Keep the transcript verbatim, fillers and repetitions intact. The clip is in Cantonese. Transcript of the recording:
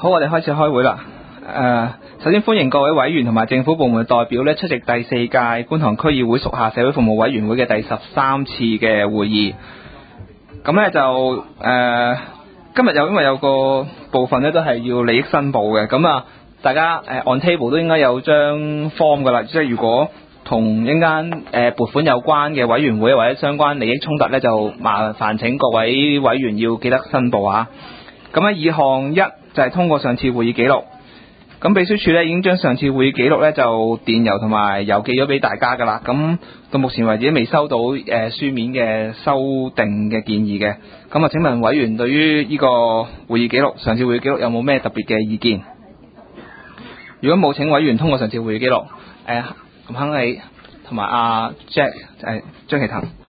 好，我哋開始開會啦。誒、呃，首先歡迎各位委員同埋政府部門代表咧出席第四屆觀塘區議會屬下社會服務委員會嘅第十三次嘅會議。咁咧就誒、呃，今日有因為有個部分咧都係要利益申報嘅，咁啊，大家誒、呃、on table 都應該有張 form 噶啦，即係如果同一間誒撥款有關嘅委員會或者相關利益衝突咧，就麻煩請各位委員要記得申報啊。咁咧，以項一就係通過上次會議記錄。咁秘書處咧已經將上次會議記錄咧就電郵同埋郵寄咗俾大家噶啦。咁到目前為止未收到誒、呃、書面嘅修訂嘅建議嘅。咁啊，請問委員對於呢個會議記錄、上次會議記錄有冇咩特別嘅意見？如果冇，請委員通過上次會議記錄。誒、呃，吳亨利同埋阿 Jack 誒張其騰。